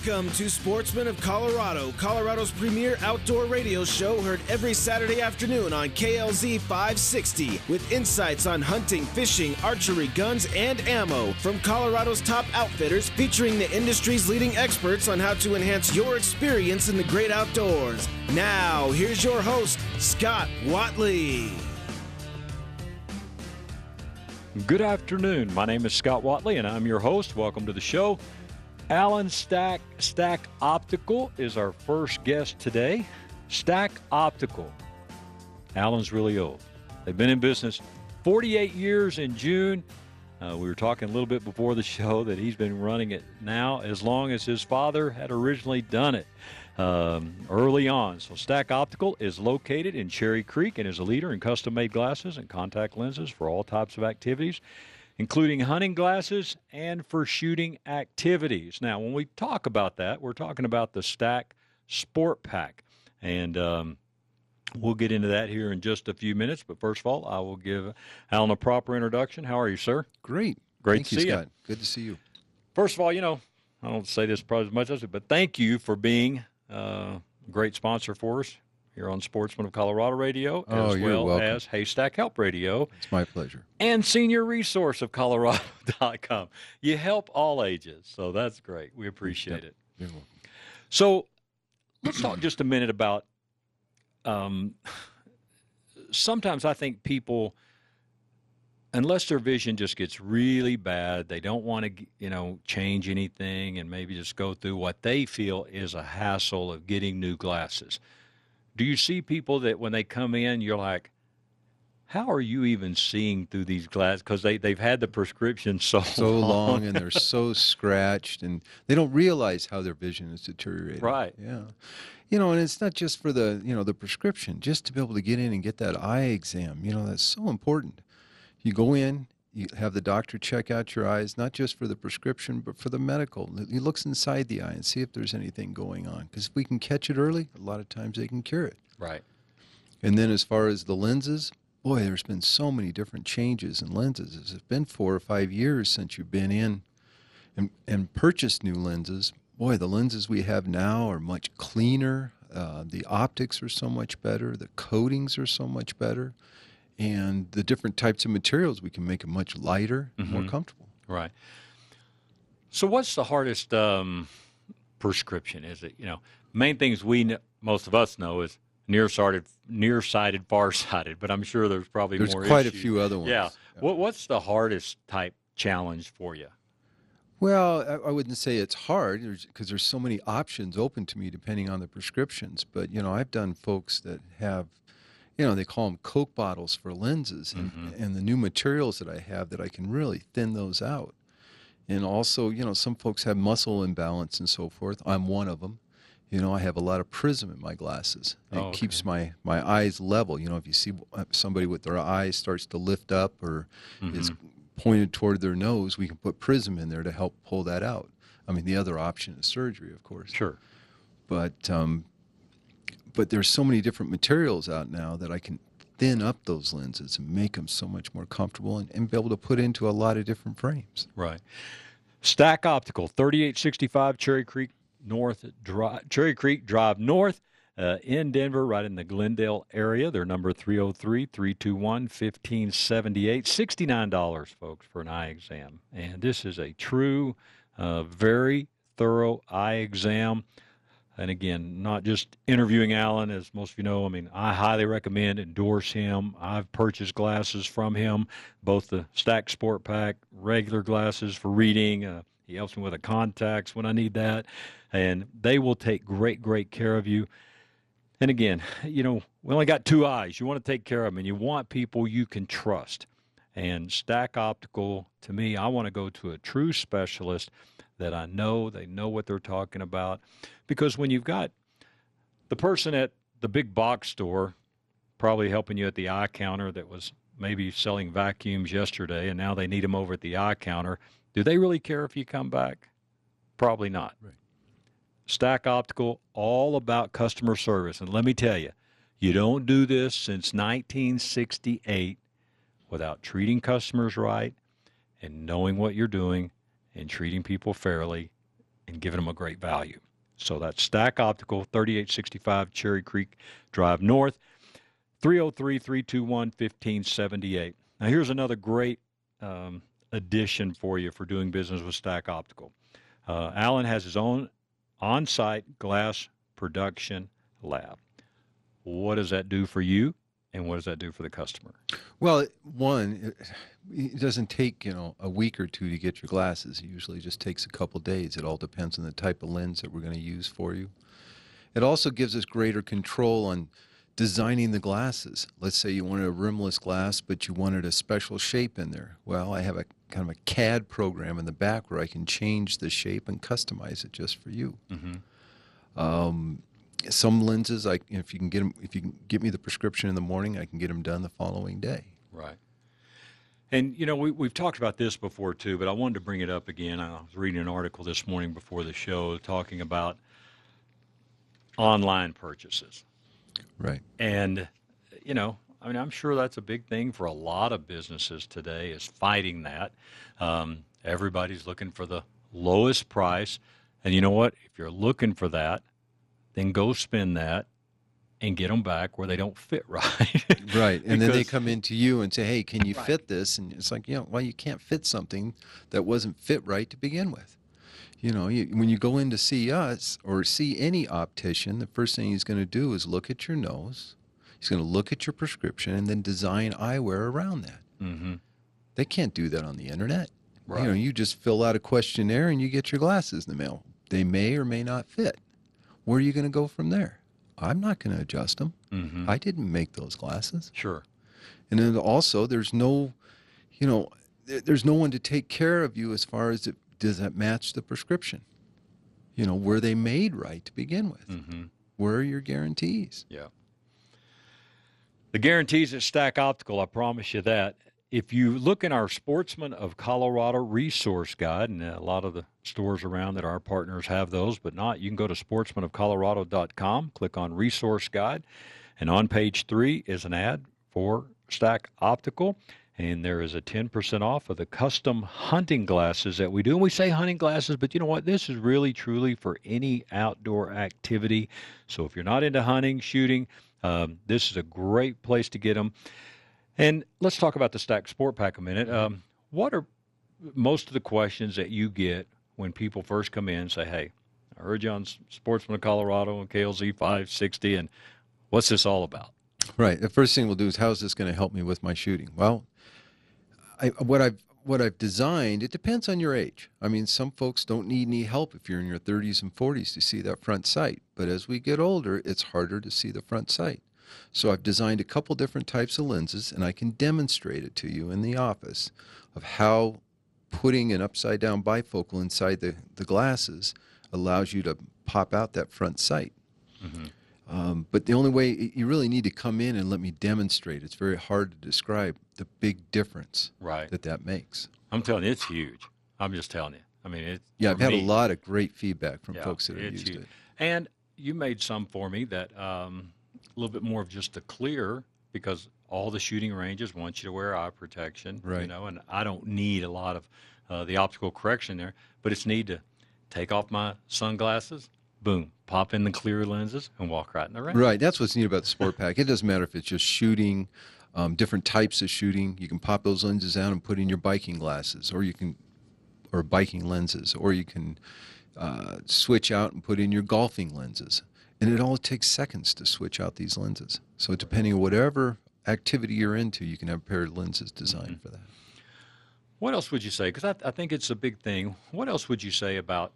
Welcome to Sportsman of Colorado, Colorado's premier outdoor radio show, heard every Saturday afternoon on KLZ 560, with insights on hunting, fishing, archery, guns, and ammo from Colorado's top outfitters, featuring the industry's leading experts on how to enhance your experience in the great outdoors. Now, here's your host, Scott Watley. Good afternoon. My name is Scott Watley, and I'm your host. Welcome to the show. Alan Stack Optical is our first guest today. Stack Optical. Alan's really old. They've been in business 48 years in June. We were talking a little bit before the show that he's been running it now as long as his father had originally done it early on. So Stack Optical is located in Cherry Creek and is a leader in custom-made glasses and contact lenses for all types of activities, including hunting glasses and for shooting activities. Now, when we talk about that, we're talking about the Stack Sport Pack. And we'll get into that here in just a few minutes. But first of all, I will give Alan a proper introduction. How are you, sir? Great. Great Thank to you, see Scott. you. Good to see you. First of all, I don't say this probably as much as it, but thank you for being a great sponsor for us here on Sportsman of Colorado Radio, as well welcome. as Haystack Help Radio. It's my pleasure. And Senior Resource of Colorado.com. You help all ages, so that's great. We appreciate it. You're welcome. So let's talk just a minute about sometimes I think people, unless their vision just gets really bad, they don't want to, change anything and maybe just go through what they feel is a hassle of getting new glasses. Do you see people that when they come in, you're like, how are you even seeing through these glasses? Because they've had the prescription so long and they're so scratched, and they don't realize how their vision is deteriorating. Right. Yeah. And it's not just for the, the prescription, just to be able to get in and get that eye exam. That's so important. You go in, you have the doctor check out your eyes, not just for the prescription, but for the medical. He looks inside the eye and see if there's anything going on. Because if we can catch it early, a lot of times they can cure it. Right. And then as far as the lenses, boy, there's been so many different changes in lenses. It's been 4 or 5 years since you've been in and purchased new lenses. Boy, the lenses we have now are much cleaner. The optics are so much better. The coatings are so much better. And the different types of materials, we can make them much lighter and more comfortable. Right. So what's the hardest prescription? Is it, main things most of us know is nearsighted, farsighted, but I'm sure there's probably more There's quite issues. A few other ones. Yeah. What's the hardest type challenge for you? Well, I wouldn't say it's hard because there's so many options open to me depending on the prescriptions. But, I've done folks that have, they call them Coke bottles for lenses, and the new materials that I have that I can really thin those out. And also, some folks have muscle imbalance and so forth. I'm one of them. I have a lot of prism in my glasses. It keeps my eyes level. If you see somebody with their eyes starts to lift up or is pointed toward their nose, we can put prism in there to help pull that out. I mean, the other option is surgery, of course. Sure. But there's so many different materials out now that I can thin up those lenses and make them so much more comfortable and be able to put into a lot of different frames. Right. Stack Optical, 3865 Cherry Creek Drive North in Denver, right in the Glendale area. Their number 303-321-1578. $69, folks, for an eye exam. And this is a true, very thorough eye exam. And again, not just interviewing Alan, as most of you know. I mean, I highly recommend, endorse him. I've purchased glasses from him, both the Stack Sport Pack, regular glasses for reading. He helps me with the contacts when I need that. And they will take great, great care of you. And again, we only got 2 eyes. You want to take care of them, and you want people you can trust. And Stack Optical, to me, I want to go to a true specialist that I know they know what they're talking about. Because when you've got the person at the big box store probably helping you at the eye counter that was maybe selling vacuums yesterday and now they need them over at the eye counter, do they really care if you come back? Probably not. Right. Stack Optical, all about customer service. And let me tell you, you don't do this since 1968 without treating customers right and knowing what you're doing and treating people fairly and giving them a great value. So that's Stack Optical, 3865 Cherry Creek Drive North, 303-321-1578. Now, here's another great addition for you for doing business with Stack Optical. Alan has his own on-site glass production lab. What does that do for you, and what does that do for the customer? Well, one, it doesn't take, a week or two to get your glasses. It usually just takes a couple days. It all depends on the type of lens that we're going to use for you. It also gives us greater control on designing the glasses. Let's say you wanted a rimless glass, but you wanted a special shape in there. Well, I have a kind of a CAD program in the back where I can change the shape and customize it just for you. Some lenses, if you can get me the prescription in the morning, I can get them done the following day. Right. And, we've talked about this before, too, but I wanted to bring it up again. I was reading an article this morning before the show talking about online purchases. Right. And, I'm sure that's a big thing for a lot of businesses today is fighting that. Everybody's looking for the lowest price. And you know what? If you're looking for that, then go spend that and get them back where they don't fit right. Right. And then they come into you and say, hey, can you fit this? And it's like, well, you can't fit something that wasn't fit right to begin with. When you go in to see us or see any optician, the first thing he's going to do is look at your nose. He's going to look at your prescription and then design eyewear around that. Mm-hmm. They can't do that on the internet. Right. You just fill out a questionnaire and you get your glasses in the mail. They may or may not fit. Where are you going to go from there? I'm not going to adjust them. Mm-hmm. I didn't make those glasses. Sure. And then also there's no one to take care of you as far as does that match the prescription? Were they made right to begin with? Mm-hmm. Where are your guarantees? Yeah. The guarantees at Stack Optical, I promise you that. If you look in our Sportsman of Colorado resource guide, and a lot of the stores around that our partners have those, but not, you can go to sportsmanofcolorado.com, click on resource guide, and on page 3 is an ad for Stack Optical, and there is a 10% off of the custom hunting glasses that we do. And we say hunting glasses, but you know what? This is really, truly for any outdoor activity. So if you're not into hunting, shooting, this is a great place to get them. And let's talk about the Stack Sport Pack a minute. What are most of the questions that you get when people first come in and say, hey, I heard you on Sportsman of Colorado and KLZ 560, and what's this all about? Right. The first thing we'll do is, how is this going to help me with my shooting? Well, what I've designed, it depends on your age. I mean, some folks don't need any help if you're in your 30s and 40s to see that front sight. But as we get older, it's harder to see the front sight. So I've designed a couple different types of lenses, and I can demonstrate it to you in the office of how putting an upside-down bifocal inside the glasses allows you to pop out that front sight. Mm-hmm. But the only way, you really need to come in and let me demonstrate. It's very hard to describe the big difference that makes. I'm telling you, it's huge. I'm just telling you. I mean, I've had a lot of great feedback from folks that have used it. And you made some for me that a little bit more of just the clear, because all the shooting ranges want you to wear eye protection, right. And I don't need a lot of the optical correction there, but it's need to take off my sunglasses, boom, pop in the clear lenses, and walk right in the range. Right, that's what's neat about the Sport Pack. It doesn't matter if it's just shooting, different types of shooting. You can pop those lenses out and put in your biking glasses, or biking lenses, or you can switch out and put in your golfing lenses. And it only takes seconds to switch out these lenses. So depending on whatever activity you're into, you can have a pair of lenses designed for that. What else would you say? Because I think it's a big thing. What else would you say about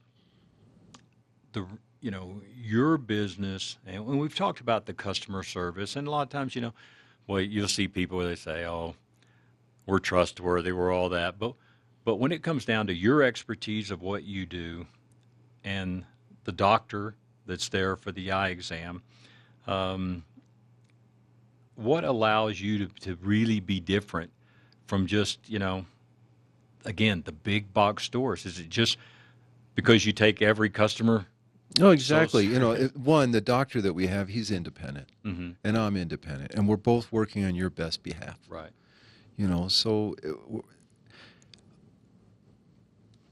your business? And when we've talked about the customer service, and a lot of times, you'll see people where they say, oh, we're trustworthy, we're all that. But when it comes down to your expertise of what you do and the doctor that's there for the eye exam, what allows you to really be different from just, again, the big box stores? Is it just because you take every customer? No, exactly. One, the doctor that we have, he's independent, mm-hmm. and I'm independent, and we're both working on your best behalf. Right. So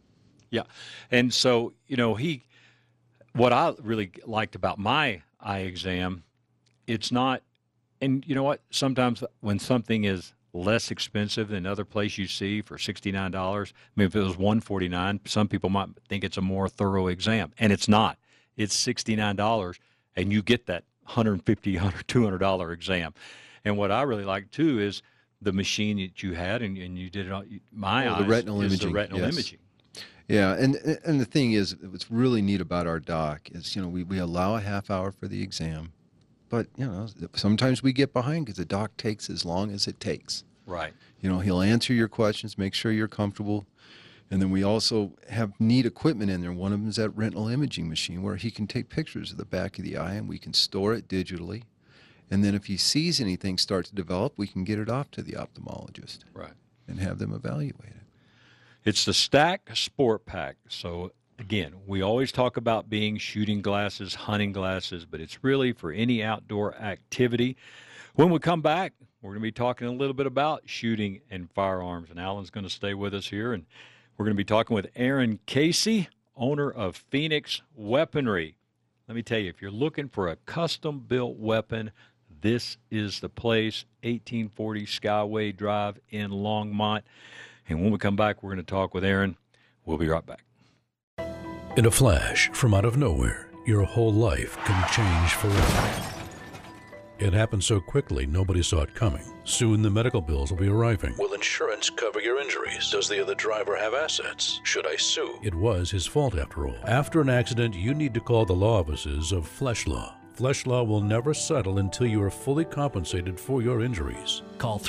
Yeah. And so, what I really liked about my eye exam, it's not, and you know what? Sometimes when something is less expensive than other place you see for $69, I mean, if it was $149, some people might think it's a more thorough exam, and it's not. It's $69, and you get that $150, $200 exam. And what I really like too is the machine that you had, and you did it on my eyes. The retinal is imaging. The retinal yes. imaging. Yeah, and the thing is, what's really neat about our doc is, we allow a half hour for the exam, but sometimes we get behind because the doc takes as long as it takes. Right. He'll answer your questions, make sure you're comfortable, and then we also have neat equipment in there. One of them is that retinal imaging machine where he can take pictures of the back of the eye, and we can store it digitally. And then if he sees anything start to develop, we can get it off to the ophthalmologist. Right. And have them evaluate it. It's the Stack Sport Pack. So, again, we always talk about being shooting glasses, hunting glasses, but it's really for any outdoor activity. When we come back, we're going to be talking a little bit about shooting and firearms. And Alan's going to stay with us here. And we're going to be talking with Aaron Casey, owner of Phoenix Weaponry. Let me tell you, if you're looking for a custom-built weapon, this is the place, 1840 Skyway Drive in Longmont. And when we come back, we're going to talk with Aaron. We'll be right back. In a flash, from out of nowhere, your whole life can change forever. It happened so quickly, nobody saw it coming. Soon the medical bills will be arriving. Will insurance cover your injuries? Does the other driver have assets? Should I sue? It was his fault after all. After an accident, you need to call the law offices of Flesh Law. Flesh Law will never settle until you are fully compensated for your injuries. Call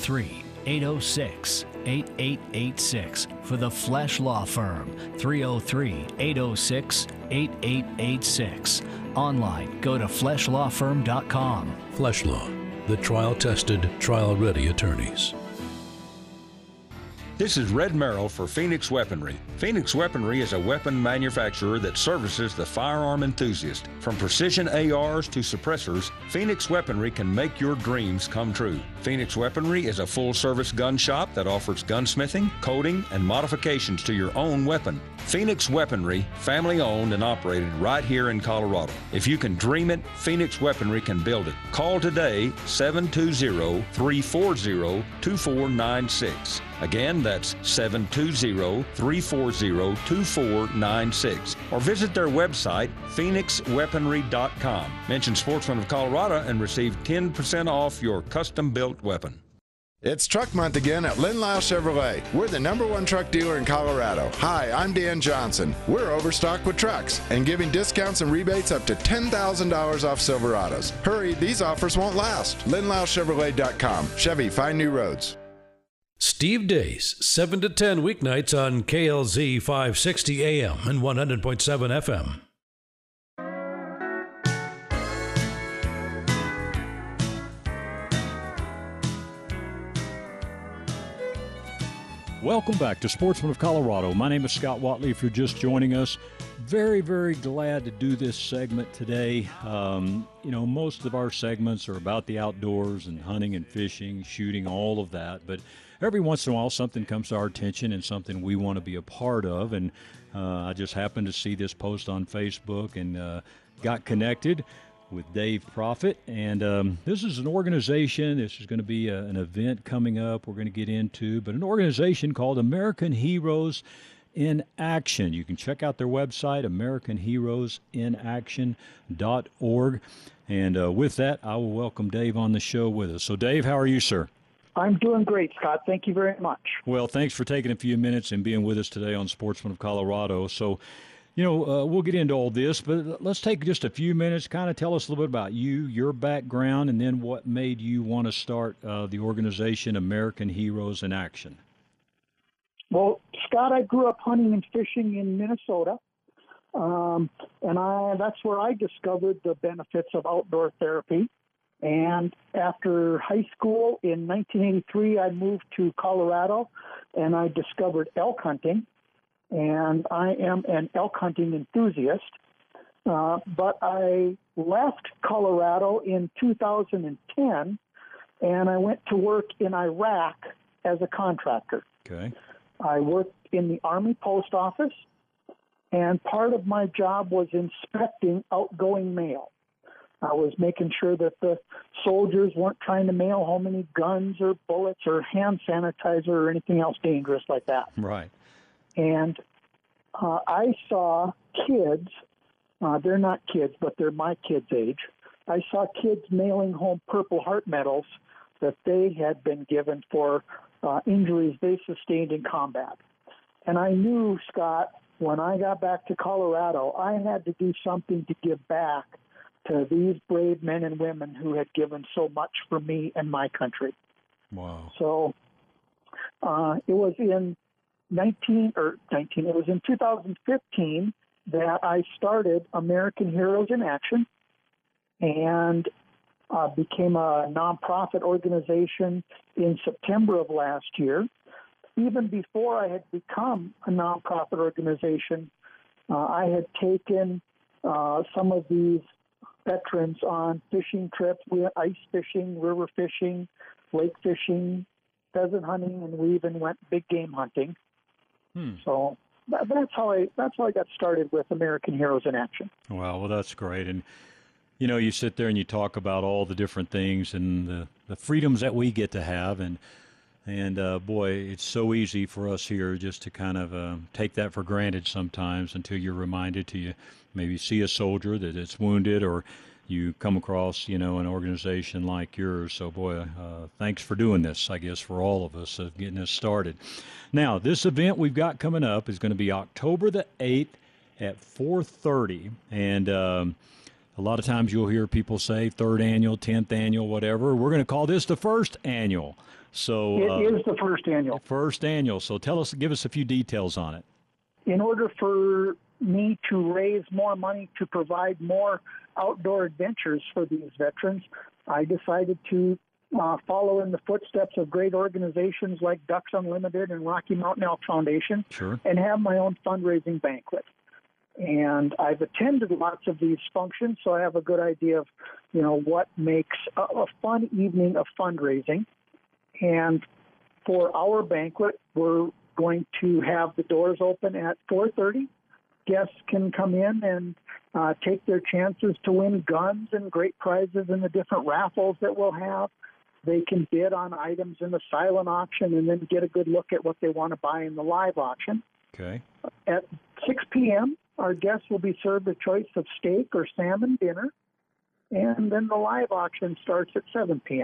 303-806-8886 for the Flesh Law Firm. 303-806-8886. Online, go to fleshlawfirm.com. Flesh Law, the trial-tested, trial-ready attorneys. This is Red Merrill for Phoenix Weaponry. Phoenix Weaponry is a weapon manufacturer that services the firearm enthusiast. From precision ARs to suppressors, Phoenix Weaponry can make your dreams come true. Phoenix Weaponry is a full-service gun shop that offers gunsmithing, coating, and modifications to your own weapon. Phoenix Weaponry, family-owned and operated right here in Colorado. If you can dream it, Phoenix Weaponry can build it. Call today, 720-340-2496. Again, that's 720-340-2496. Or visit their website, phoenixweaponry.com. Mention Sportsman of Colorado and receive 10% off your custom-built weapon. It's Truck Month again at Lynn Lyle Chevrolet. We're the #1 truck dealer in Colorado. Hi, I'm Dan Johnson. We're overstocked with trucks and giving discounts and rebates up to $10,000 off Silverados. Hurry, these offers won't last. LynnLyleChevrolet.com. Chevy, find new roads. Steve Dace, 7 to 10 weeknights on KLZ 560 AM and 100.7 FM. Welcome back to Sportsman of Colorado. My name is Scott Watley. If you're just joining us, very, very glad to do this segment today. Most of our segments are about the outdoors and hunting and fishing, shooting, all of that. But every once in a while, something comes to our attention and something we want to be a part of. And I just happened to see this post on Facebook and got connected with Dave Proffitt. And this is an organization, this is going to be an event coming up we're going to get into, but an organization called American Heroes in Action. You can check out their website, AmericanHeroesInAction.org. And with that, I will welcome Dave on the show with us. So, Dave, how are you, sir? I'm doing great, Scott. Thank you very much. Well, thanks for taking a few minutes and being with us today on Sportsman of Colorado. So, we'll get into all this, but let's take just a few minutes, kind of tell us a little bit about you, your background, and then what made you want to start the organization American Heroes in Action. Well, Scott, I grew up hunting and fishing in Minnesota, and that's where I discovered the benefits of outdoor therapy. And after high school in 1983, I moved to Colorado, and I discovered elk hunting. And I am an elk hunting enthusiast. But I left Colorado in 2010, and I went to work in Iraq as a contractor. Okay. I worked in the Army Post Office, And part of my job was inspecting outgoing mail. I was making sure that the soldiers weren't trying to mail home any guns or bullets or hand sanitizer or anything else dangerous like that. Right. And I saw kids, they're not kids, but they're my kids' age. I saw kids mailing home Purple Heart medals that they had been given for injuries they sustained in combat. And I knew, Scott, when I got back to Colorado, I had to do something to give back to these brave men and women who had given so much for me and my country. Wow. So it was in 2015 that I started American Heroes in Action and became a nonprofit organization in September of last year. Even before I had become a nonprofit organization, I had taken some of these veterans on fishing trips. We had ice fishing, river fishing, lake fishing, pheasant hunting, and we even went big game hunting. So that's how I got started with American Heroes in Action. Wow, well, that's great. And you know, you sit there and you talk about all the different things and the freedoms that we get to have, and boy, it's so easy for us here just to kind of take that for granted sometimes until you're reminded to you maybe see a soldier that is wounded, or you come across, you know, an organization like yours. So, boy, thanks for doing this, I guess, for all of us, getting us started. Now, this event we've got coming up is going to be October the 8th at 4:30, and a lot of times you'll hear people say 3rd annual, 10th annual, whatever. We're going to call this the 1st annual. So it is the 1st annual. First annual. So give us a few details on it. In order for me to raise more money to provide more outdoor adventures for these veterans, I decided to follow in the footsteps of great organizations like Ducks Unlimited and Rocky Mountain Elk Foundation, and have my own fundraising banquet. And I've attended lots of these functions, so I have a good idea of, you know, what makes a fun evening of fundraising. And for our banquet, we're going to have the doors open at 4:30. Guests can come in and take their chances to win guns and great prizes in the different raffles that we'll have. They can bid on items in the silent auction and then get a good look at what they want to buy in the live auction. Okay. At 6 p.m., our guests will be served a choice of steak or salmon dinner, and then the live auction starts at 7 p.m.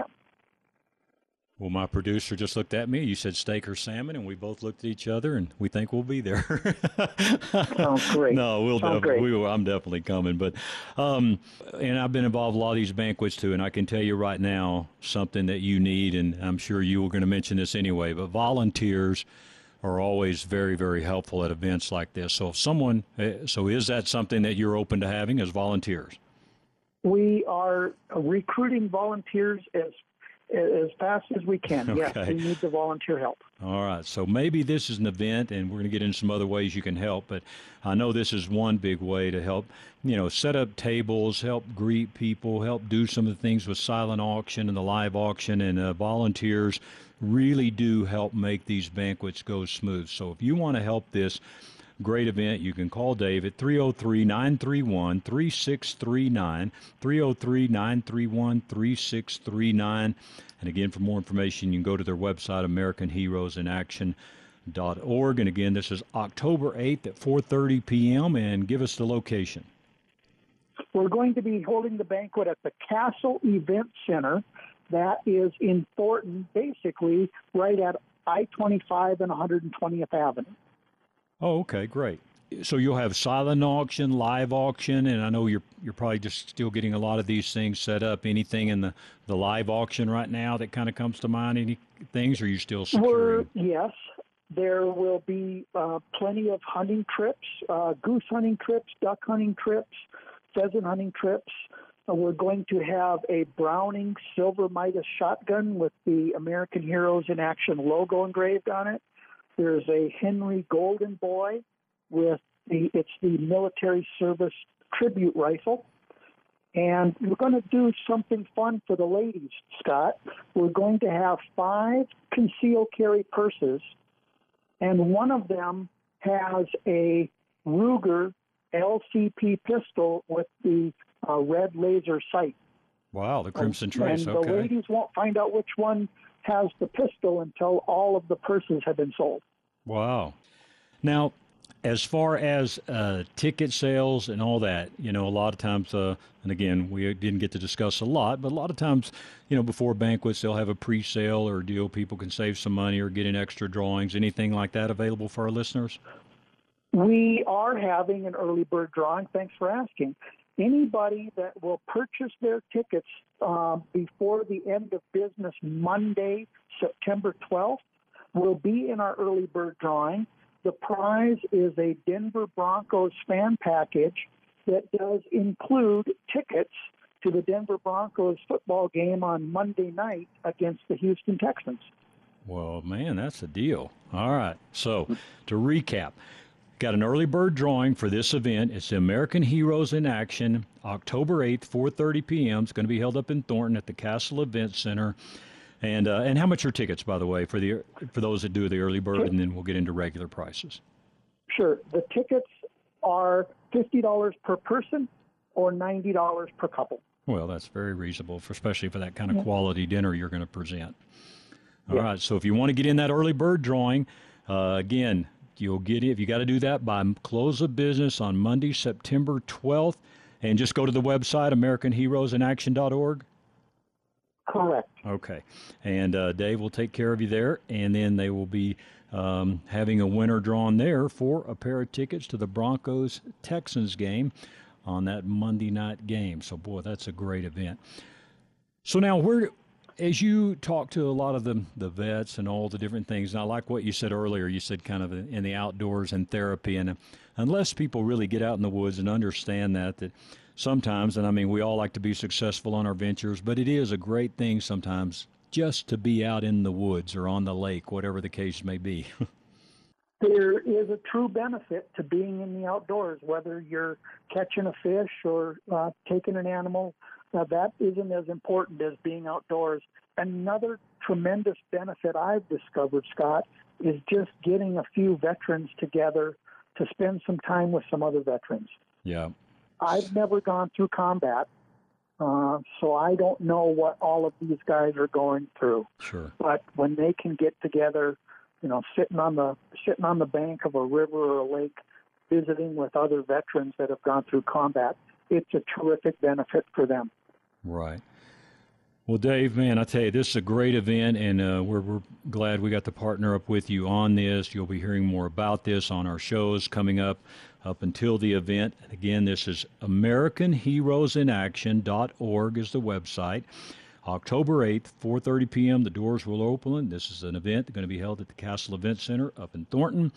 Well, my producer just looked at me. You said steak or salmon, and we both looked at each other, and we think we'll be there. Sounds great. No, I'm definitely coming. But, and I've been involved in a lot of these banquets too, and I can tell you right now something that you need, and I'm sure you were going to mention this anyway, but volunteers are always very, very helpful at events like this. So is that something that you're open to having as volunteers? We are recruiting volunteers as fast as we can. Okay. Yes, we need the volunteer help. All right. So maybe this is an event, and we're going to get into some other ways you can help, but I know this is one big way to help, you know, set up tables, help greet people, help do some of the things with silent auction and the live auction, and volunteers really do help make these banquets go smooth. So if you want to help this great event, you can call Dave at 303-931-3639, 303-931-3639. And again, for more information, you can go to their website, AmericanHeroesInAction.org. And again, this is October 8th at 4:30 p.m., and give us the location. We're going to be holding the banquet at the Castle Event Center. That is in Thornton, basically right at I-25 and 120th Avenue. Oh, okay, great. So you'll have silent auction, live auction, and I know you're probably just still getting a lot of these things set up. Anything in the live auction right now that kind of comes to mind? Any things, or are you still securing? Yes, there will be plenty of hunting trips, goose hunting trips, duck hunting trips, pheasant hunting trips. We're going to have a Browning Silver Midas shotgun with the American Heroes in Action logo engraved on it. There's a Henry Golden Boy with the military service tribute rifle. And we're going to do something fun for the ladies, Scott. We're going to have 5 concealed carry purses, and one of them has a Ruger LCP pistol with the red laser sight. Wow, the Crimson Trace, and okay. the ladies won't find out which one has the pistol until all of the purses have been sold. Wow. Now, as far as ticket sales and all that, a lot of times, and again, we didn't get to discuss a lot, but a lot of times, before banquets, they'll have a pre-sale or a deal. People can save some money or get in extra drawings. Anything like that available for our listeners? We are having an early bird drawing. Thanks for asking. Anybody that will purchase their tickets before the end of business Monday, September 12th, will be in our early bird drawing. The prize is a Denver Broncos fan package that does include tickets to the Denver Broncos football game on Monday night against the Houston Texans. Well, man, that's a deal. All right. So to recap, got an early bird drawing for this event. It's the American Heroes in Action, October 8th, 4:30 p.m. It's going to be held up in Thornton at the Castle Event Center. And how much are tickets, by the way, for those that do the early bird, and then we'll get into regular prices? Sure. The tickets are $50 per person or $90 per couple. Well, that's very reasonable, especially for that kind of quality dinner you're going to present. All right. So if you want to get in that early bird drawing, again, you'll get it. If you got to do that by close of business on Monday, September 12th, and just go to the website, AmericanHeroesInAction.org. Correct. Okay. And Dave will take care of you there, and then they will be having a winner drawn there for a pair of tickets to the Broncos-Texans game on that Monday night game. So, boy, that's a great event. So now, as you talk to a lot of the vets and all the different things, and I like what you said earlier, you said kind of in the outdoors and therapy, and unless people really get out in the woods and understand that sometimes, and I mean, we all like to be successful on our ventures, but it is a great thing sometimes just to be out in the woods or on the lake, whatever the case may be. There is a true benefit to being in the outdoors, whether you're catching a fish or taking an animal. That isn't as important as being outdoors. Another tremendous benefit I've discovered, Scott, is just getting a few veterans together to spend some time with some other veterans. Yeah. I've never gone through combat, so I don't know what all of these guys are going through. Sure. But when they can get together, sitting on the bank of a river or a lake, visiting with other veterans that have gone through combat, it's a terrific benefit for them. Right. Well, Dave, man, I tell you, this is a great event, and we're glad we got to partner up with you on this. You'll be hearing more about this on our shows coming up until the event. And again, this is AmericanHeroesInAction.org is the website. October 8th, 4:30 p.m., the doors will open. This is an event going to be held at the Castle Event Center up in Thornton.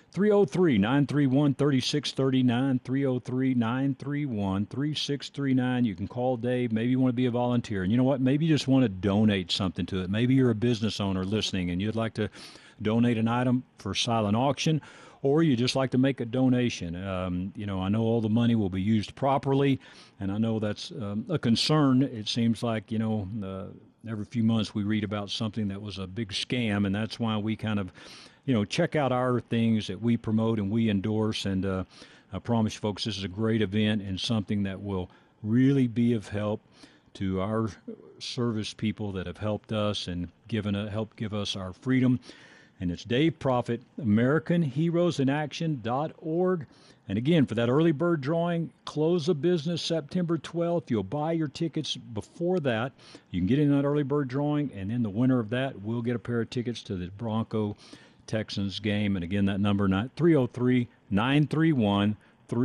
303-931-3639, 303-931-3639. You can call Dave. Maybe you want to be a volunteer. And you know what? Maybe you just want to donate something to it. Maybe you're a business owner listening and you'd like to donate an item for silent auction, or you just like to make a donation. I know all the money will be used properly, and I know that's a concern. It seems like, every few months we read about something that was a big scam, and that's why we kind of check out our things that we promote and we endorse. And I promise you, folks, this is a great event and something that will really be of help to our service people that have helped us and helped give us our freedom. And it's Dave Proffitt, AmericanHeroesInAction.org. And again, for that early bird drawing, close of business September 12th. You'll buy your tickets before that. You can get in that early bird drawing, and then the winner of that will get a pair of tickets to the Bronco Texans game. And again, that number, 303-931-3639,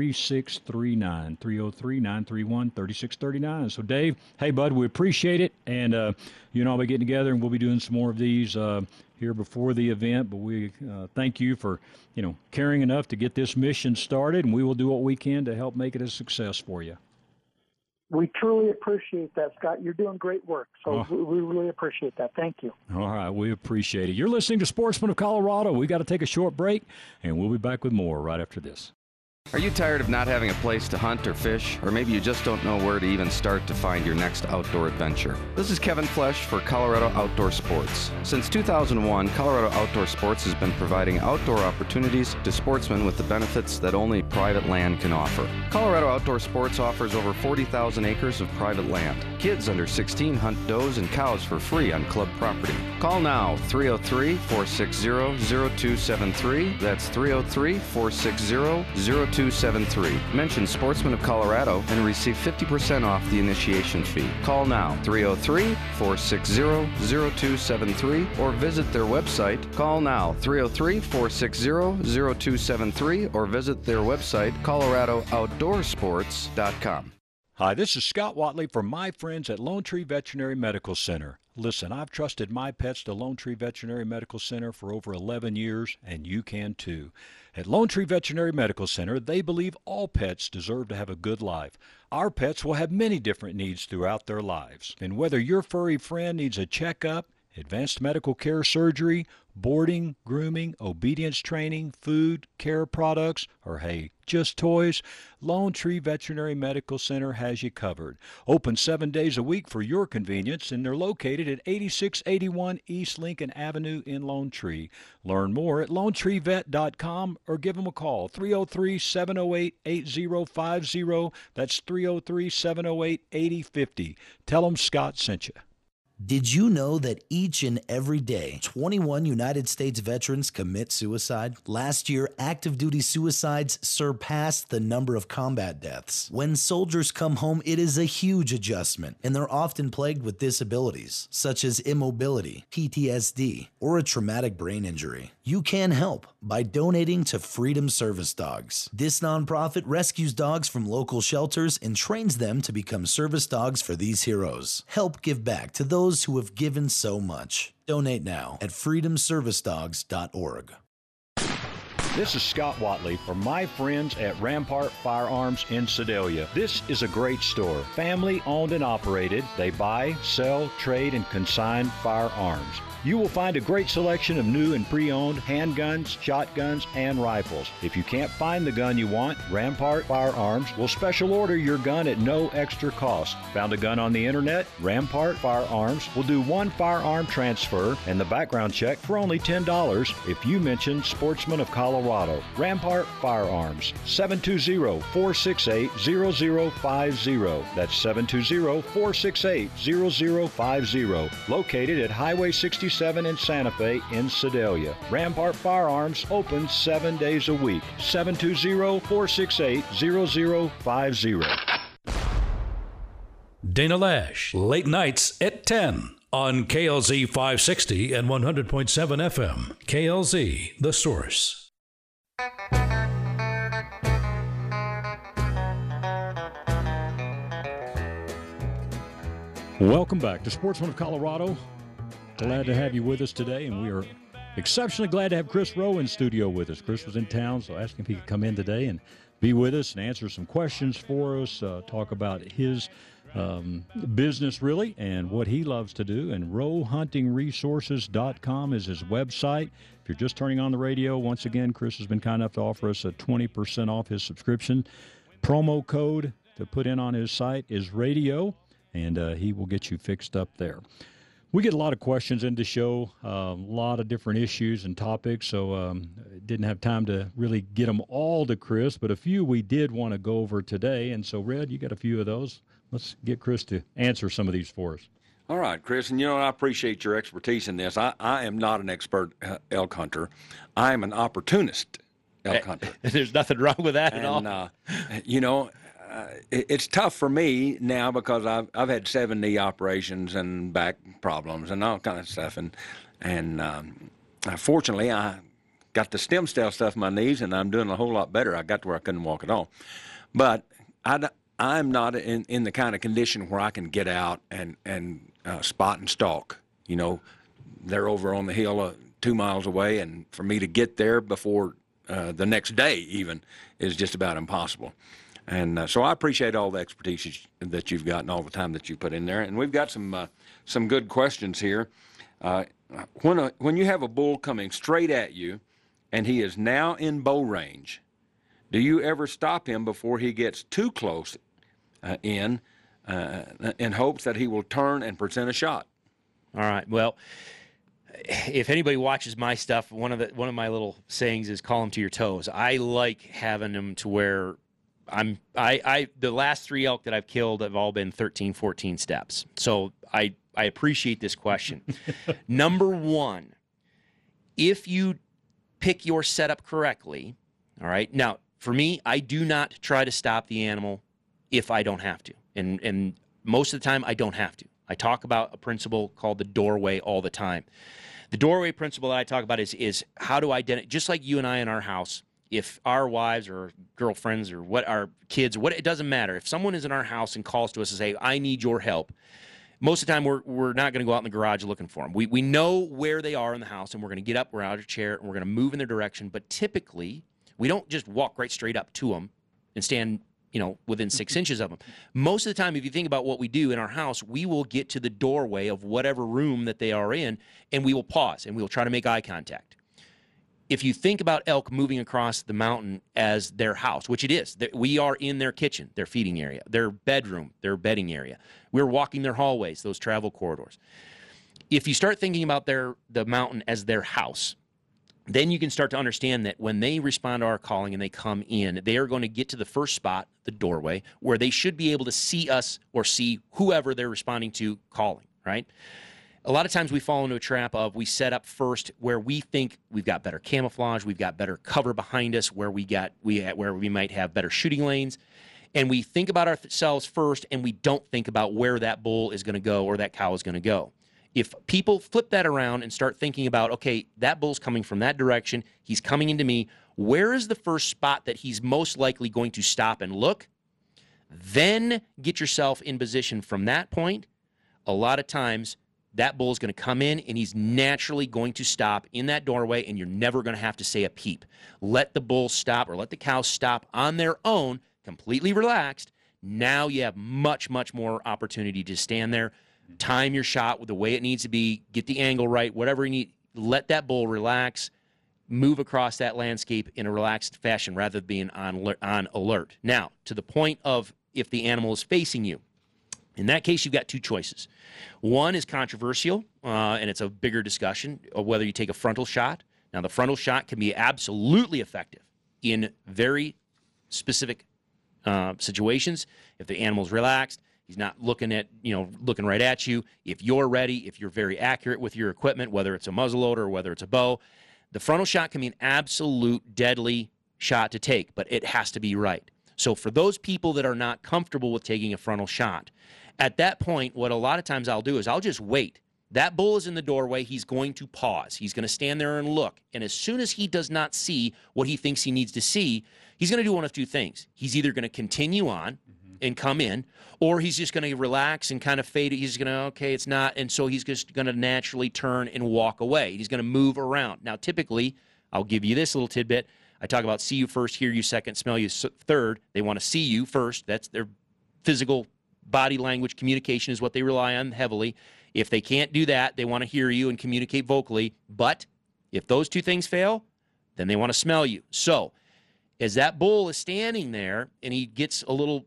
303-931-3639. So, Dave, hey, bud, we appreciate it. And you and I will be getting together, and we'll be doing some more of these here before the event. But we thank you for, caring enough to get this mission started, and we will do what we can to help make it a success for you. We truly appreciate that, Scott. You're doing great work, so we really appreciate that. Thank you. All right, we appreciate it. You're listening to Sportsman of Colorado. We got to take a short break, and we'll be back with more right after this. Are you tired of not having a place to hunt or fish? Or maybe you just don't know where to even start to find your next outdoor adventure? This is Kevin Flesh for Colorado Outdoor Sports. Since 2001, Colorado Outdoor Sports has been providing outdoor opportunities to sportsmen with the benefits that only private land can offer. Colorado Outdoor Sports offers over 40,000 acres of private land. Kids under 16 hunt does and cows for free on club property. Call now, 303-460-0273. That's 303-460-0273. Mention Sportsman of Colorado and receive 50% off the initiation fee. Call now, 303-460-0273, or visit their website. Call now, 303-460-0273, or visit their website, coloradooutdoorsports.com. Hi, this is Scott Watley from my friends at Lone Tree Veterinary Medical Center. Listen, I've trusted my pets to Lone Tree Veterinary Medical Center for over 11 years, and you can too. At Lone Tree Veterinary Medical Center, they believe all pets deserve to have a good life. Our pets will have many different needs throughout their lives. And whether your furry friend needs a checkup, advanced medical care surgery, boarding, grooming, obedience training, food, care products, or hey, just toys, Lone Tree Veterinary Medical Center has you covered. Open 7 days a week for your convenience, and they're located at 8681 East Lincoln Avenue in Lone Tree. Learn more at LoneTreeVet.com or give them a call, 303-708-8050. That's 303-708-8050. Tell them Scott sent you. Did you know that each and every day, 21 United States veterans commit suicide? Last year, active duty suicides surpassed the number of combat deaths. When soldiers come home, it is a huge adjustment, and they're often plagued with disabilities, such as immobility, PTSD, or a traumatic brain injury. You can help by donating to Freedom Service Dogs. This nonprofit rescues dogs from local shelters and trains them to become service dogs for these heroes. Help give back to those who have given so much. Donate now at freedomservicedogs.org. This is Scott Watley from my friends at Rampart Firearms in Sedalia. This is a great store, family owned and operated. They buy, sell, trade, and consign firearms. You will find a great selection of new and pre-owned handguns, shotguns, and rifles. If you can't find the gun you want, Rampart Firearms will special order your gun at no extra cost. Found a gun on the internet? Rampart Firearms will do one firearm transfer and the background check for only $10 if you mention Sportsman of Colorado. Rampart Firearms, 720-468-0050. That's 720-468-0050. Located at Highway 67 in Santa Fe in Sedalia. Rampart Firearms open 7 days a week. 720-468-0050. Dana Lash, late nights at 10 on KLZ 560 and 100.7 FM. KLZ, The Source. Welcome back to Sportsman of Colorado. Glad to have you with us today, and we are exceptionally glad to have Chris Rowe in studio with us. Chris was in town, so I asked him if he could come in today and be with us and answer some questions for us, talk about his business, really, and what he loves to do. And RoweHuntingResources.com is his website. If you're just turning on the radio, once again, Chris has been kind enough to offer us a 20% off his subscription. Promo code to put in on his site is radio, and he will get you fixed up there. We get a lot of questions in the show, a lot of different issues and topics, so didn't have time to really get them all to Chris, but a few we did want to go over today. And so, Red, you got a few of those. Let's get Chris to answer some of these for us. All right, Chris, and I appreciate your expertise in this. I am not an expert elk hunter. I am an opportunist elk hunter. There's nothing wrong with that at all. It's tough for me now because I've had 7 knee operations and back problems and all kind of stuff, and fortunately I got the stem cell stuff in my knees and I'm doing a whole lot better. I got to where I couldn't walk at all, but I'm not in the kind of condition where I can get out and spot and stalk. They're over on the hill 2 miles away, and for me to get there before the next day even is just about impossible. And so I appreciate all the expertise that you've got and all the time that you put in there. And we've got some good questions here. When you have a bull coming straight at you and he is now in bow range, Do you ever stop him before he gets too close in hopes that he will turn and present a shot? All right. Well, if anybody watches my stuff, one of my little sayings is call them to your toes. I like having them to where the last 3 elk that I've killed have all been 13, 14 steps. So I appreciate this question. Number one, if you pick your setup correctly, all right. Now, for me, I do not try to stop the animal if I don't have to. And most of the time, I don't have to. I talk about a principle called the doorway all the time. The doorway principle that I talk about is how to identify, just like you and I in our house, if our wives or girlfriends or what our kids, it doesn't matter. If someone is in our house and calls to us and say, I need your help, most of the time we're not going to go out in the garage looking for them. We know where they are in the house, and we're going to get up, we're out of our chair, and we're going to move in their direction. But typically, we don't just walk right straight up to them and stand, within 6 inches of them. Most of the time, if you think about what we do in our house, we will get to the doorway of whatever room that they are in, and we will pause, and we will try to make eye contact. If you think about elk moving across the mountain as their house, which it is, we are in their kitchen, their feeding area, their bedroom, their bedding area. We're walking their hallways, those travel corridors. If you start thinking about the mountain as their house, then you can start to understand that when they respond to our calling and they come in, they are going to get to the first spot, the doorway, where they should be able to see us or see whoever they're responding to calling, right? A lot of times we fall into a trap of we set up first where we think we've got better camouflage, we've got better cover behind us, where we might have better shooting lanes, and we think about ourselves first, and we don't think about where that bull is going to go or that cow is going to go. If people flip that around and start thinking about, okay, that bull's coming from that direction, he's coming into me, where is the first spot that he's most likely going to stop and look? Then get yourself in position from that point. A lot of times, that bull is going to come in, and he's naturally going to stop in that doorway, and you're never going to have to say a peep. Let the bull stop or let the cow stop on their own, completely relaxed. Now you have much, much more opportunity to stand there, time your shot with the way it needs to be, get the angle right, whatever you need. Let that bull relax, move across that landscape in a relaxed fashion rather than being on alert. Now, to the point of if the animal is facing you, in that case, you've got two choices. One is controversial, and it's a bigger discussion of whether you take a frontal shot. Now, the frontal shot can be absolutely effective in very specific situations. If the animal's relaxed, he's not looking right at you. If you're ready, if you're very accurate with your equipment, whether it's a muzzleloader or whether it's a bow, the frontal shot can be an absolute deadly shot to take, but it has to be right. So for those people that are not comfortable with taking a frontal shot, at that point, what a lot of times I'll do is I'll just wait. That bull is in the doorway. He's going to pause. He's going to stand there and look. And as soon as he does not see what he thinks he needs to see, he's going to do one of two things. He's either going to continue on and come in, or he's just going to relax and kind of fade. He's going to, okay, it's not. And so he's just going to naturally turn and walk away. He's going to move around. Now, typically, I'll give you this little tidbit. I talk about see you first, hear you second, smell you third. They want to see you first. That's their physical body language communication is what they rely on heavily. If they can't do that, they want to hear you and communicate vocally. But if those two things fail, then they want to smell you. So as that bull is standing there and he gets a little,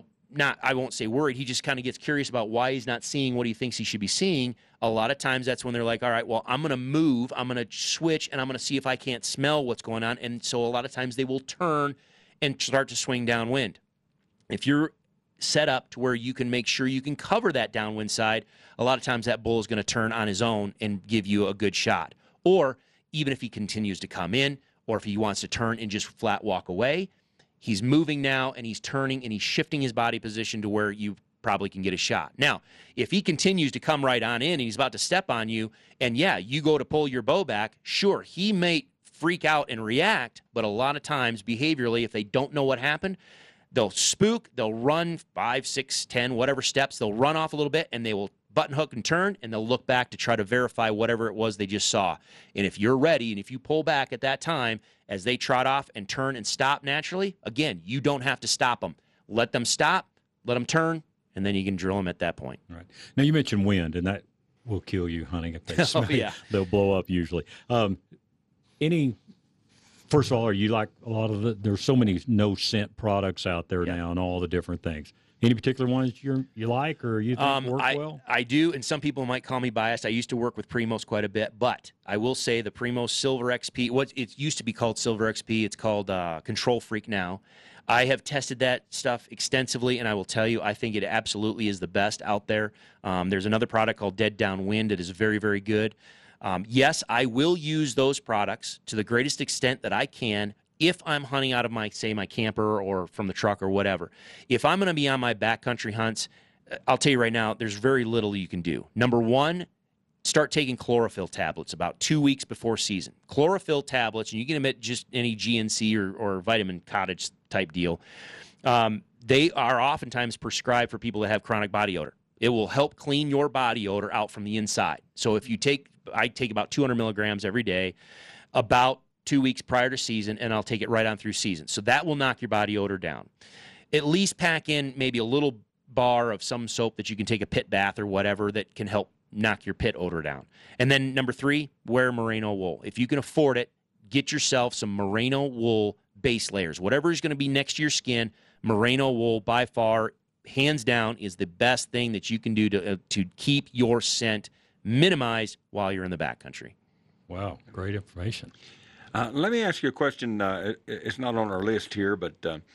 I won't say worried, he just kind of gets curious about why he's not seeing what he thinks he should be seeing. A lot of times that's when they're like, all right, well, I'm going to move, I'm going to switch, and I'm going to see if I can't smell what's going on. And so a lot of times they will turn and start to swing downwind. If you're set up to where you can make sure you can cover that downwind side, a lot of times that bull is going to turn on his own and give you a good shot. Or even if he continues to come in, or if he wants to turn and just flat walk away, he's moving now and he's turning and he's shifting his body position to where you probably can get a shot. Now, if he continues to come right on in and he's about to step on you, and you go to pull your bow back, sure, he may freak out and react, but a lot of times behaviorally, if they don't know what happened, they'll spook, they'll run 5, 6, 10, whatever steps, they'll run off a little bit, and they will button hook and turn, and they'll look back to try to verify whatever it was they just saw. And if you're ready, and if you pull back at that time, as they trot off and turn and stop naturally, again, you don't have to stop them. Let them stop, let them turn, and then you can drill them at that point. Right. Now, you mentioned wind, and that will kill you hunting if they smell. Yeah. They'll blow up usually. Any First of all, are you like a lot of there's so many no scent products out there now and all the different things. Any particular ones you like or you think work well? I do, and some people might call me biased. I used to work with Primos quite a bit, but I will say the Primos Silver XP, what it used to be called Silver XP, it's called Control Freak now. I have tested that stuff extensively, and I will tell you, I think it absolutely is the best out there. There's another product called Dead Downwind that is very, very good. Yes, I will use those products to the greatest extent that I can if I'm hunting out of my camper or from the truck or whatever. If I'm going to be on my backcountry hunts, I'll tell you right now, there's very little you can do. Number one, start taking chlorophyll tablets about 2 weeks before season. Chlorophyll tablets, and you can admit just any GNC or vitamin cottage type deal, they are oftentimes prescribed for people that have chronic body odor. It will help clean your body odor out from the inside. So if you I take about 200 milligrams every day, about 2 weeks prior to season, and I'll take it right on through season. So that will knock your body odor down. At least pack in maybe a little bar of some soap that you can take a pit bath or whatever that can help knock your pit odor down. And then number 3, wear merino wool. If you can afford it, get yourself some merino wool base layers. Whatever is going to be next to your skin, merino wool by far, hands down, is the best thing that you can do to keep your scent minimized while you're in the backcountry. Wow, great information. Let me ask you a question. It's not on our list here, but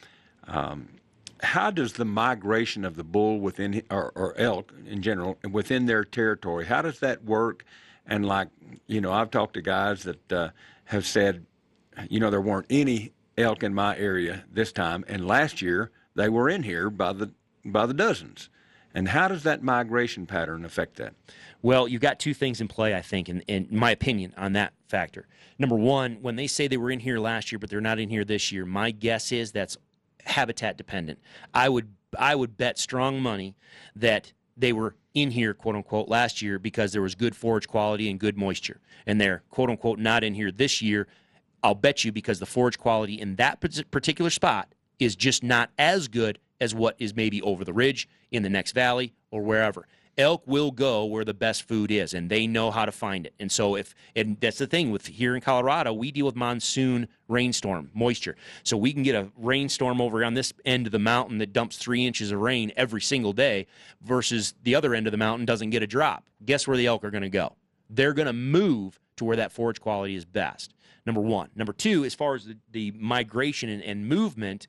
how does the migration of the bull within, or elk in general, within their territory, how does that work? And I've talked to guys that have said, there weren't any elk in my area this time, and last year they were in here by the dozens. And how does that migration pattern affect that? Well, you've got two things in play, I think, in my opinion, on that factor. Number one, when they say they were in here last year, but they're not in here this year, my guess is that's habitat dependent. I would bet strong money that they were in here, quote unquote, last year because there was good forage quality and good moisture. And they're, quote unquote, not in here this year, I'll bet you, because the forage quality in that particular spot is just not as good as what is maybe over the ridge, in the next valley, or wherever. Elk will go where the best food is, and they know how to find it. And so and that's the thing with here in Colorado, we deal with monsoon rainstorm moisture. So we can get a rainstorm over on this end of the mountain that dumps 3 inches of rain every single day versus the other end of the mountain doesn't get a drop. Guess where the elk are going to go? They're going to move to where that forage quality is best, number one. Number two, as far as the migration and movement,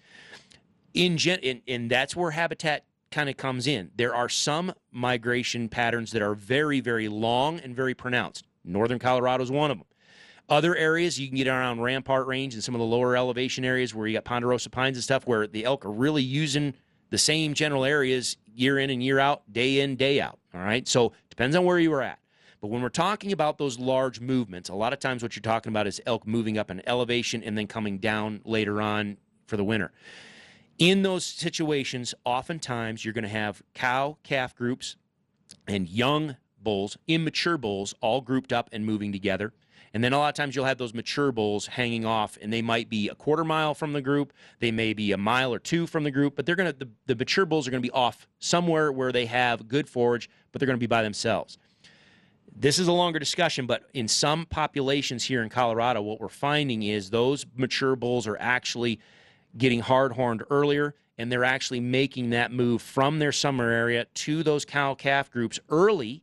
and that's where habitat kind of comes in. There are some migration patterns that are very, very long and very pronounced. Northern Colorado is one of them. Other areas, you can get around Rampart Range and some of the lower elevation areas where you got ponderosa pines and stuff, where the elk are really using the same general areas year in and year out, day in, day out. All right? So depends on where you are at. But when we're talking about those large movements, a lot of times what you're talking about is elk moving up an elevation and then coming down later on for the winter. In those situations, oftentimes you're going to have cow-calf groups and young bulls, immature bulls, all grouped up and moving together. And then a lot of times you'll have those mature bulls hanging off, and they might be a quarter mile from the group. They may be a mile or two from the group, but the mature bulls are going to be off somewhere where they have good forage, but they're going to be by themselves. This is a longer discussion, but in some populations here in Colorado, what we're finding is those mature bulls are actually getting hard-horned earlier, and they're actually making that move from their summer area to those cow-calf groups early.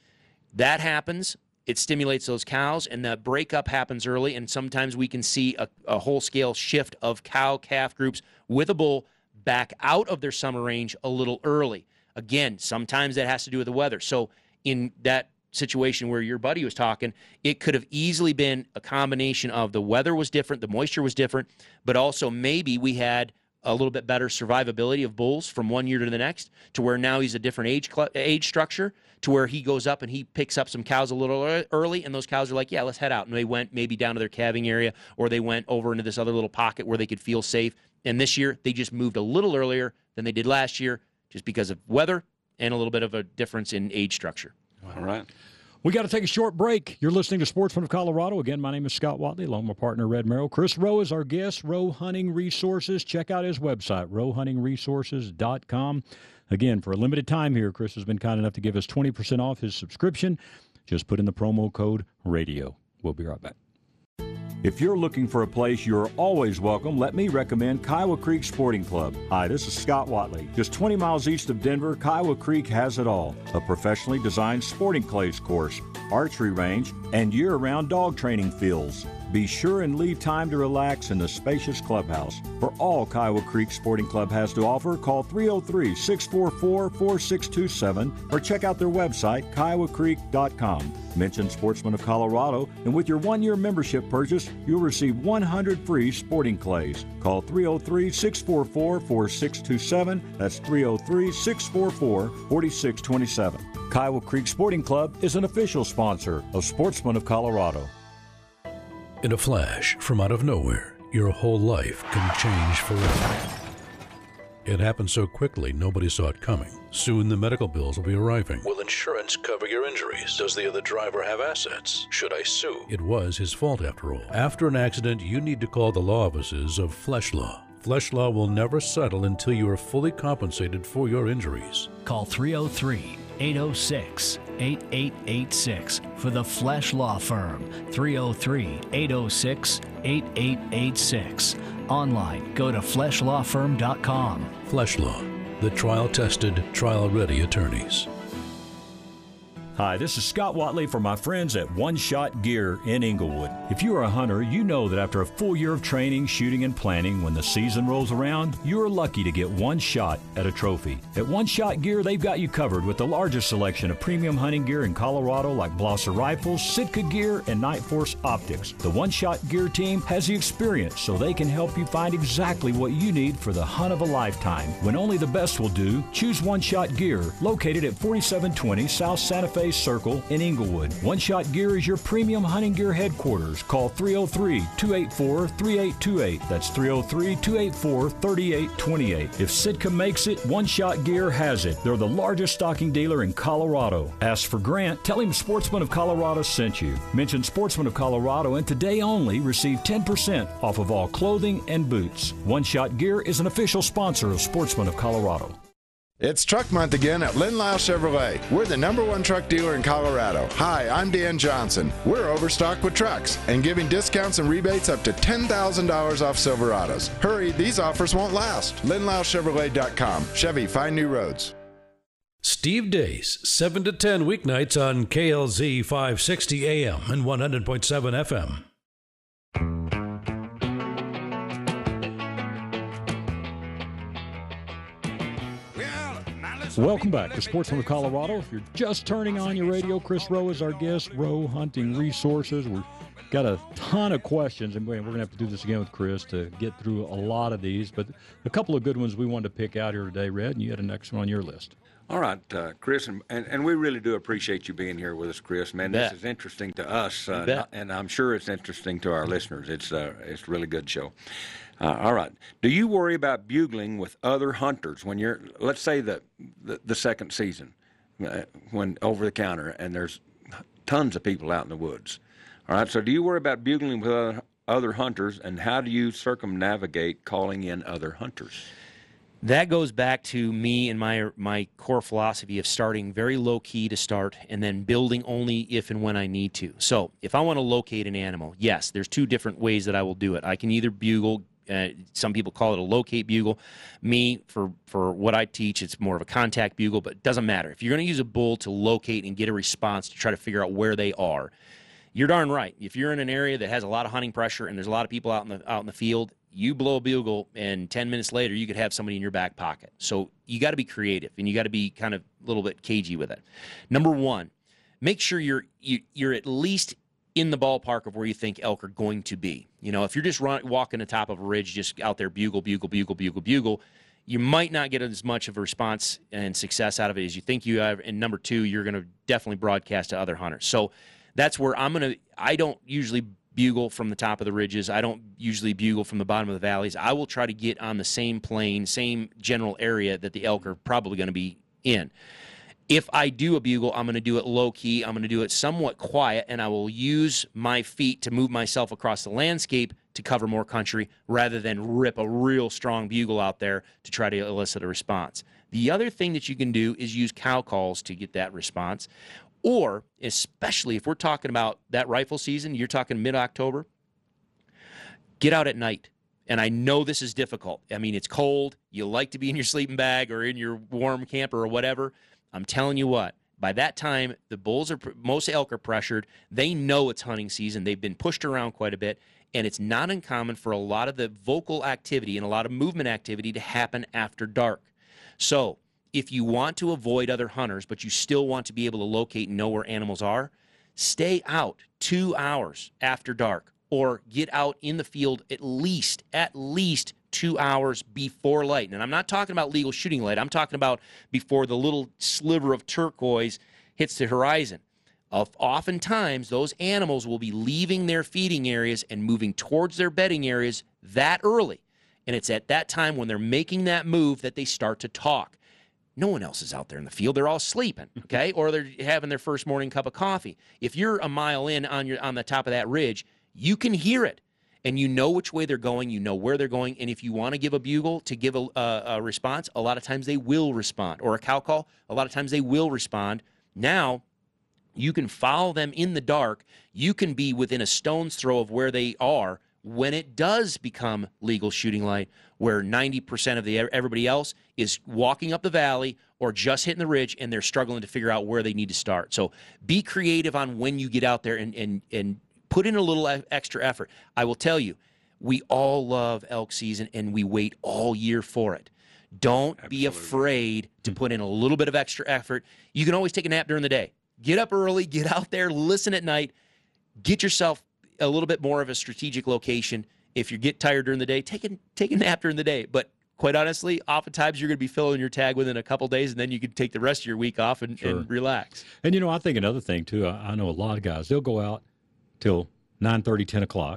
That happens. It stimulates those cows, and that breakup happens early, and sometimes we can see a whole-scale shift of cow-calf groups with a bull back out of their summer range a little early. Again, sometimes that has to do with the weather. So in that situation where your buddy was talking, it could have easily been a combination of the weather was different, the moisture was different, but also maybe we had a little bit better survivability of bulls from one year to the next, to where now he's a different age structure, to where he goes up and he picks up some cows a little early, and those cows are like, yeah, let's head out. And they went maybe down to their calving area, or they went over into this other little pocket where they could feel safe. And this year, they just moved a little earlier than they did last year, just because of weather and a little bit of a difference in age structure. All right. We got to take a short break. You're listening to Sportsman of Colorado. Again, my name is Scott Watley, along with my partner, Red Merrill. Chris Rowe is our guest, Rowe Hunting Resources. Check out his website, rowehuntingresources.com. Again, for a limited time here, Chris has been kind enough to give us 20% off his subscription. Just put in the promo code RADIO. We'll be right back. If you're looking for a place you're always welcome, let me recommend Kiowa Creek Sporting Club. Hi, this is Scott Watley. Just 20 miles east of Denver, Kiowa Creek has it all. A professionally designed sporting clays course, archery range, and year-round dog training fields. Be sure and leave time to relax in the spacious clubhouse. For all Kiowa Creek Sporting Club has to offer, call 303-644-4627 or check out their website, kiowacreek.com. Mention Sportsman of Colorado, and with your one-year membership purchase, you'll receive 100 free sporting clays. Call 303-644-4627. That's 303-644-4627. Kiowa Creek Sporting Club is an official sponsor of Sportsman of Colorado. In a flash, from out of nowhere, your whole life can change forever. It happened so quickly, nobody saw it coming. Soon the medical bills will be arriving. Will insurance cover your injuries? Does the other driver have assets? Should I sue? It was his fault after all. After an accident, you need to call the law offices of Flesh Law. Flesh Law will never settle until you are fully compensated for your injuries. Call 303-806-8886 for the Flesh Law Firm. 303-806-8886. Online, go to fleshlawfirm.com. Flesh Law, the trial-tested, trial-ready attorneys. Hi, this is Scott Watley for my friends at One Shot Gear in Inglewood. If you are a hunter, you know that after a full year of training, shooting, and planning, when the season rolls around, you are lucky to get one shot at a trophy. At One Shot Gear, they've got you covered with the largest selection of premium hunting gear in Colorado like Blosser Rifles, Sitka Gear, and Night Force Optics. The One Shot Gear team has the experience so they can help you find exactly what you need for the hunt of a lifetime. When only the best will do, choose One Shot Gear, located at 4720 South Santa Fe Circle in Inglewood. One Shot Gear is your premium hunting gear headquarters. Call 303-284-3828. That's 303-284-3828. If Sitka makes it, One Shot Gear has it. They're the largest stocking dealer in Colorado. Ask for Grant. Tell him Sportsman of Colorado sent you. Mention Sportsman of Colorado, and today only receive 10% off of all clothing and boots. One Shot Gear is an official sponsor of Sportsman of Colorado. It's Truck Month again at Lynn Lyle Chevrolet. We're the #1 truck dealer in Colorado. Hi, I'm Dan Johnson. We're overstocked with trucks and giving discounts and rebates up to $10,000 off Silverados. Hurry, these offers won't last. LynnLyleChevrolet.com. Chevy, find new roads. Steve Dace, 7 to 10 weeknights on KLZ 560 AM and 100.7 FM. Welcome back to Sportsman of Colorado. If you're just turning on your radio, Chris Rowe is our guest. Rowe Hunting Resources. We've got a ton of questions, and we're going to have to do this again with Chris to get through a lot of these. But a couple of good ones we wanted to pick out here today, Red, and you had an next one on your list. All right, Chris, and we really do appreciate you being here with us, Chris. Man, this is interesting to us, and I'm sure it's interesting to our listeners. It's a really good show. All right. Do you worry about bugling with other hunters when you're, let's say, the second season, when over the counter and there's tons of people out in the woods? All right. So do you worry about bugling with other hunters, and how do you circumnavigate calling in other hunters? That goes back to me and my core philosophy of starting very low key to start and then building only if and when I need to. So if I want to locate an animal, yes, there's two different ways that I will do it. I can either bugle. Some people call it a locate bugle. Me, for what I teach, it's more of a contact bugle, but it doesn't matter. If you're going to use a bull to locate and get a response to try to figure out where they are, you're darn right. If you're in an area that has a lot of hunting pressure and there's a lot of people out in the field, you blow a bugle, and 10 minutes later, you could have somebody in your back pocket. So you got to be creative, and you got to be kind of a little bit cagey with it. Number one, make sure you're at least in the ballpark of where you think elk are going to be. You know, if you're just walking the top of a ridge, just out there bugle, you might not get as much of a response and success out of it as you think you have. And number two, you're going to definitely broadcast to other hunters. So that's where I don't usually bugle from the top of the ridges. I don't usually bugle from the bottom of the valleys. I will try to get on the same plane, same general area that the elk are probably going to be in. If I do a bugle, I'm going to do it low-key. I'm going to do it somewhat quiet, and I will use my feet to move myself across the landscape to cover more country rather than rip a real strong bugle out there to try to elicit a response. The other thing that you can do is use cow calls to get that response, or especially if we're talking about that rifle season, you're talking mid-October, get out at night. And I know this is difficult. I mean, it's cold. You like to be in your sleeping bag or in your warm camper or whatever. I'm telling you what, by that time, the bulls most elk are pressured. They know it's hunting season. They've been pushed around quite a bit. And it's not uncommon for a lot of the vocal activity and a lot of movement activity to happen after dark. So if you want to avoid other hunters, but you still want to be able to locate and know where animals are, stay out 2 hours after dark or get out in the field at least 2 hours before light. And I'm not talking about legal shooting light. I'm talking about before the little sliver of turquoise hits the horizon. Oftentimes, those animals will be leaving their feeding areas and moving towards their bedding areas that early. And it's at that time when they're making that move that they start to talk. No one else is out there in the field. They're all sleeping, okay? Or they're having their first morning cup of coffee. If you're a mile in on the top of that ridge, you can hear it. And you know which way they're going. You know where they're going. And if you want to give a bugle to give a response, a lot of times they will respond. Or a cow call, a lot of times they will respond. Now, you can follow them in the dark. You can be within a stone's throw of where they are when it does become legal shooting light, where 90% of everybody else is walking up the valley or just hitting the ridge, and they're struggling to figure out where they need to start. So be creative on when you get out there and put in a little extra effort. I will tell you, we all love elk season, and we wait all year for it. Don't be afraid to put in a little bit of extra effort. You can always take a nap during the day. Get up early, get out there, listen at night, get yourself a little bit more of a strategic location. If you get tired during the day, take a nap during the day. But quite honestly, oftentimes you're going to be filling your tag within a couple days, and then you can take the rest of your week off and relax. And, I think another thing, too, I know a lot of guys, they'll go out till 9:30, 10 o'clock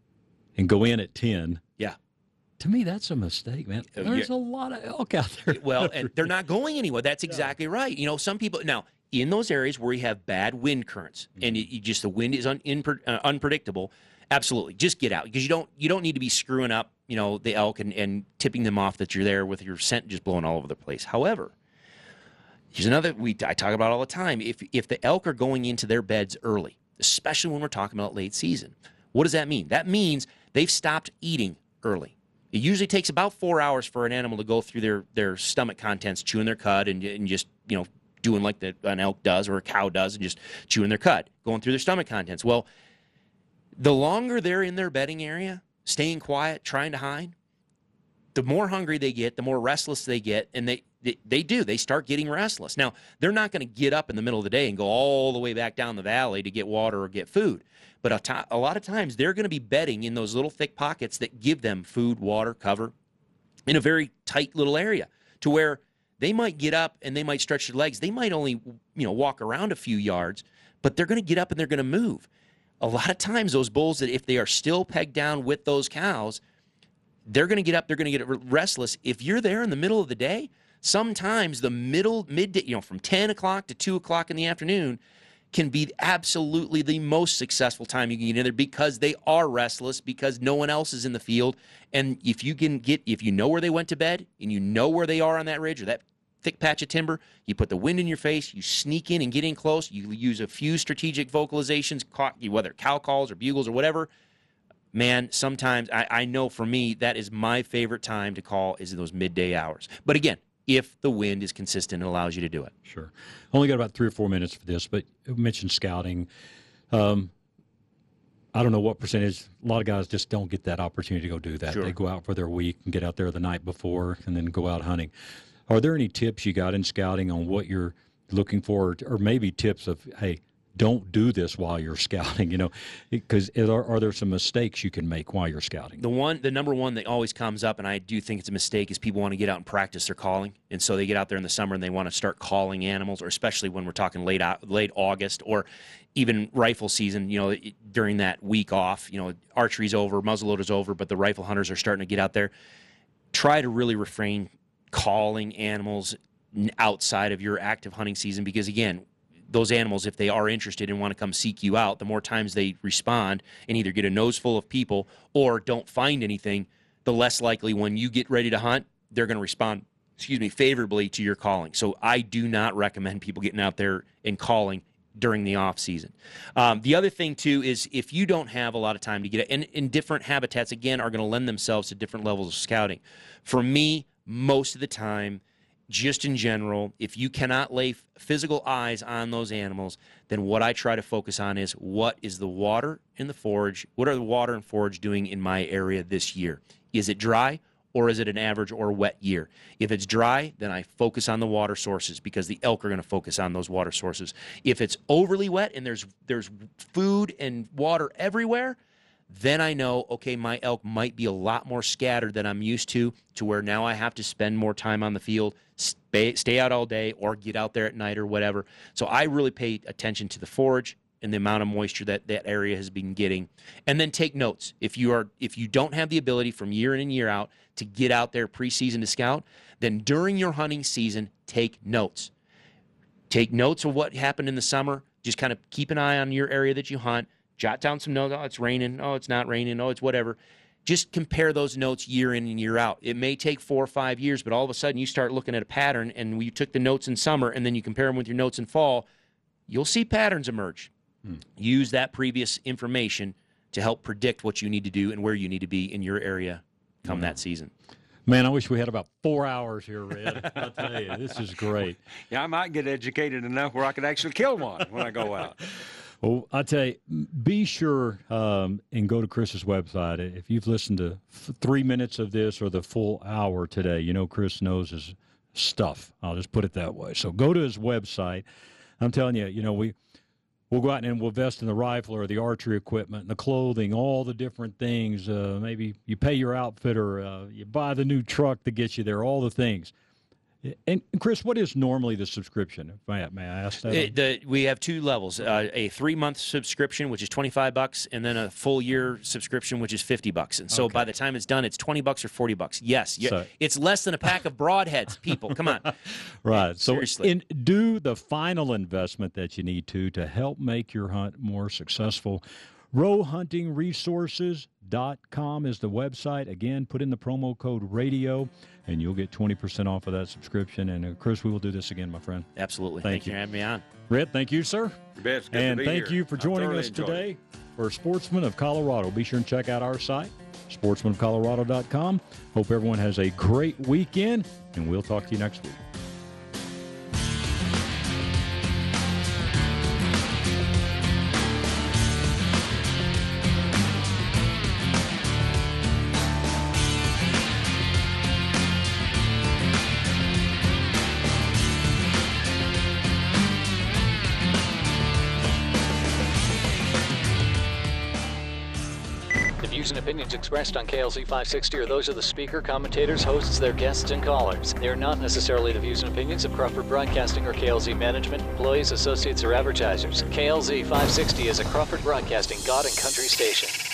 and go in at 10. Yeah. To me, that's a mistake, man. There's a lot of elk out there. Well, and they're not going anywhere. That's exactly right. Some people – now, in those areas where you have bad wind currents and the wind is unpredictable, absolutely, just get out, because you don't need to be screwing up, the elk and tipping them off that you're there with your scent just blowing all over the place. However, here's another I talk about all the time. If the elk are going into their beds early, especially when we're talking about late season, what does that mean? That means they've stopped eating early. It usually takes about 4 hours for an animal to go through their stomach contents, chewing their cud and just doing like an elk does or a cow does and just chewing their cud, going through their stomach contents. Well, the longer they're in their bedding area, staying quiet, trying to hide, the more hungry they get, the more restless they get, and they start getting restless. Now, they're not going to get up in the middle of the day and go all the way back down the valley to get water or get food. But a lot of times they're going to be bedding in those little thick pockets that give them food, water, cover in a very tight little area, to where they might get up and they might stretch their legs. They might only, walk around a few yards, but they're going to get up and they're going to move. A lot of times those bulls, that if they are still pegged down with those cows, they're going to get up, they're going to get restless. If you're there in the middle of the day, sometimes the midday, from 10 o'clock to 2 o'clock in the afternoon can be absolutely the most successful time you can get in there, because they are restless, because no one else is in the field. And if you know where they went to bed and you know where they are on that ridge or that thick patch of timber, you put the wind in your face, you sneak in and get in close, you use a few strategic vocalizations, whether cow calls or bugles or whatever. Man, sometimes I know for me that is my favorite time to call, is in those midday hours. But again, if the wind is consistent and allows you to do it. Sure. Only got about 3 or 4 minutes for this, but you mentioned scouting. I don't know what percentage. A lot of guys just don't get that opportunity to go do that. Sure. They go out for their week and get out there the night before and then go out hunting. Are there any tips you got in scouting on what you're looking for, or maybe tips of, hey, don't do this while you're scouting, because are there some mistakes you can make while you're scouting? The number one that always comes up, and I do think it's a mistake, is people want to get out and practice their calling. And so they get out there in the summer and they want to start calling animals, or especially when we're talking late August or even rifle season, during that week off, archery's over, muzzleloader's over, but the rifle hunters are starting to get out there. Try to really refrain calling animals outside of your active hunting season, because again, those animals, if they are interested and want to come seek you out, the more times they respond and either get a nose full of people or don't find anything, the less likely when you get ready to hunt, they're going to respond, favorably to your calling. So I do not recommend people getting out there and calling during the off season. The other thing too is if you don't have a lot of time to get it, and in different habitats again are going to lend themselves to different levels of scouting. For me, most of the time, just in general, if you cannot lay physical eyes on those animals, then what I try to focus on is what is the water in the forage, what are the water and forage doing in my area this year? Is it dry or is it an average or wet year? If it's dry, then I focus on the water sources because the elk are going to focus on those water sources. If it's overly wet and there's food and water everywhere, then I know, okay, my elk might be a lot more scattered than I'm used to where now I have to spend more time on the field, stay out all day, or get out there at night or whatever. So I really pay attention to the forage and the amount of moisture that area has been getting. And then take notes. If you don't have the ability from year in and year out to get out there preseason to scout, then during your hunting season, take notes. Take notes of what happened in the summer. Just kind of keep an eye on your area that you hunt. Jot down some notes. Oh, it's raining. Oh, it's not raining. Oh, it's whatever. Just compare those notes year in and year out. It may take 4 or 5 years, but all of a sudden you start looking at a pattern, and you took the notes in summer and then you compare them with your notes in fall, you'll see patterns emerge. Use that previous information to help predict what you need to do and where you need to be in your area come that season. Man, I wish we had about 4 hours here, Red. I'll tell you, this is great. Yeah, I might get educated enough where I could actually kill one when I go out. Well, I'll tell you, be sure and go to Chris's website. If you've listened to 3 minutes of this or the full hour today, you know Chris knows his stuff. I'll just put it that way. So go to his website. I'm telling you, we'll go out and we'll invest in the rifle or the archery equipment, and the clothing, all the different things. Maybe you pay your outfitter, you buy the new truck that gets you there, all the things. And, Chris, what is normally the subscription? May I ask that? We have 2 levels, a 3-month subscription, which is $25, and then a full-year subscription, which is $50. And so by the time it's done, it's $20 or $40. Yes, it's less than a pack of broadheads, people. Come on. Right. Seriously. So do the final investment that you need to help make your hunt more successful. Rowhuntingresources.com is the website. Again, put in the promo code RADIO, and you'll get 20% off of that subscription. And, Chris, we will do this again, my friend. Absolutely. Thank you for having me on. Red, thank you, sir. Best, and thank you for joining us today for Sportsman of Colorado. Be sure and check out our site, sportsmanofcolorado.com. Hope everyone has a great weekend, and we'll talk to you next week. And opinions expressed on KLZ 560 are those of the speaker, commentators, hosts, their guests, and callers. They are not necessarily the views and opinions of Crawford Broadcasting or KLZ management, employees, associates, or advertisers. KLZ 560 is a Crawford Broadcasting God and Country station.